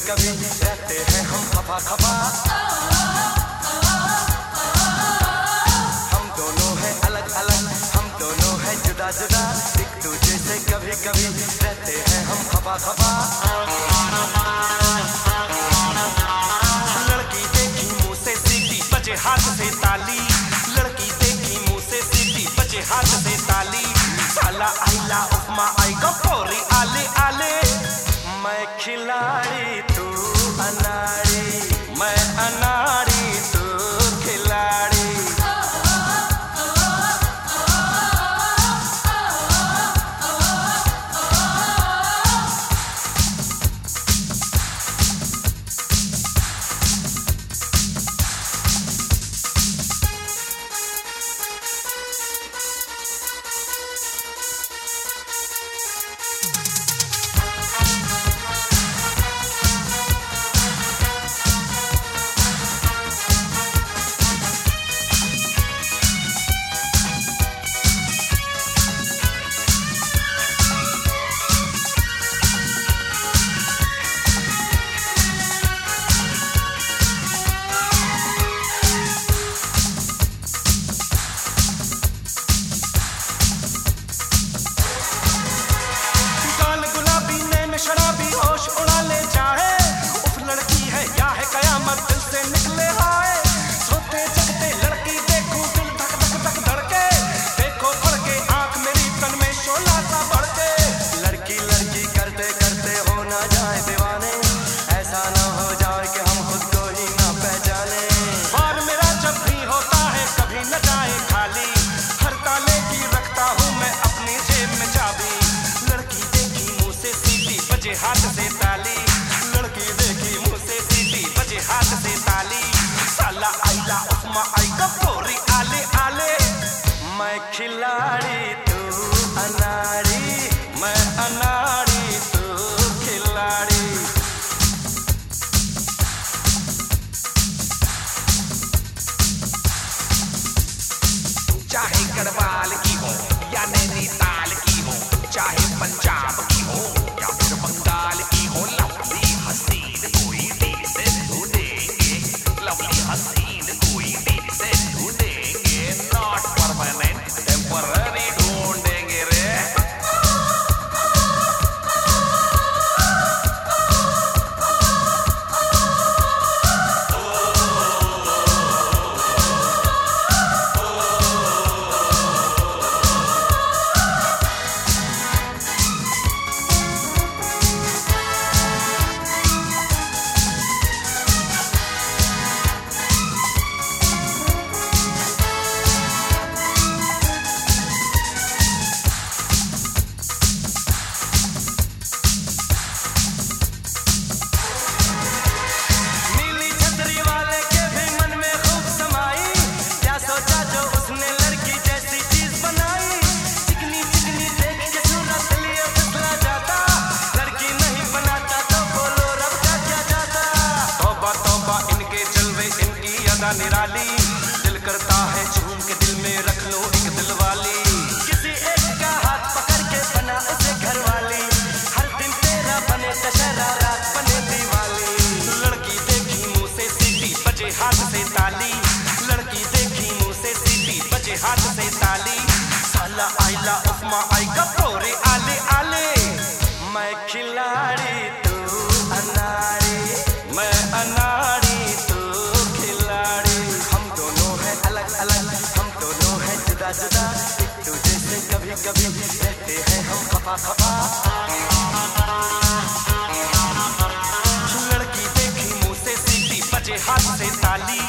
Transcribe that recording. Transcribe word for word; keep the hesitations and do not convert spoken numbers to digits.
कभी रहते हैं हम खफा खफा। हम दोनों हैं अलग अलग, हम दोनों हैं जुदा जुदा, एक दूसरे से कभी कभी रहते हैं हम खफा खफा। लड़की देखी मुंह से सीटी बजे हाथ से ताली, लड़की देखी मुंह से सीटी बजे हाथ से ताली। साला आइला उपमा आई गपोरी आले आले। मैं खिलाड़ी तू अनाड़ी, मैं अनाड़ी तू खिलाड़ी। शराबी होश उड़ा ले जाए, उफ लड़की है या है कयामत दिल से निकले आए। सोते जगते लड़की देखूं दिल धक धक धक धड़के, देखो पड़ के आंख मेरी तन में शोला सा बढ़के। लड़की लड़की करते करते हो ना जाए दीवाने, ऐसा ना हो जाए कि हम खुद को ही ना पहचाने। बार मेरा जब भी होता है कभी न जाए खाली, हर ताले की रखता हूँ मैं अपनी जेब में चाबी। लड़की देखी मुंह से सीटी बजे हाथ से ताली, लड़की देखी मुंह से सीटी बजे हाथ से ताली। साला आइला उपमा आई गपोरी आले आले। मैं खिलाड़ी तू अनाड़ी, मैं अनाड़ी तू खिलाड़ी। चाहे गढ़वाल की हो या नैनीताल की हो, चाहे पंजाब की हो या फिर बंगाल की हो, लवली हसीन कोई दिल से ढूंढेंगे, लवली हसीन कोई दिल से ढूंढेंगे। नॉट परमानेंट टेम्पररी ढूंढेंगे रे। निराली दिल करता है झूम के दिल में रख लो एक दिल वाली। किसी एक का हाथ पकड़ के बना उसे घर वाली, हर दिन तेरा बने दशहरा रात बने दिवाली। लड़की देखी मुंह से सीटी बजे हाथ से ताली, लड़की देखी मुंह से सीटी बजे हाथ से ताली। साला आइला उपमा आई गपोरे आले आले। मैं खिलाड़ी तू अनाड़ी, मैं अनाड़ी जुदा जुदा, एक दूसरे से कभी कभी रहते हैं हम खफा खफा। लड़की देखी मुंह से सीटी बजे हाथ से ताली,